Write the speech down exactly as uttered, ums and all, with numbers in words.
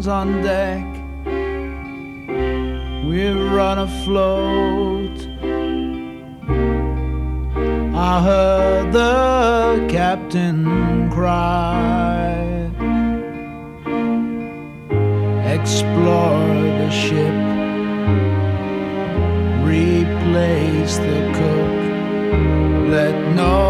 on deck. We've run afloat. I heard the captain cry. Explore the ship, replace the cook, let no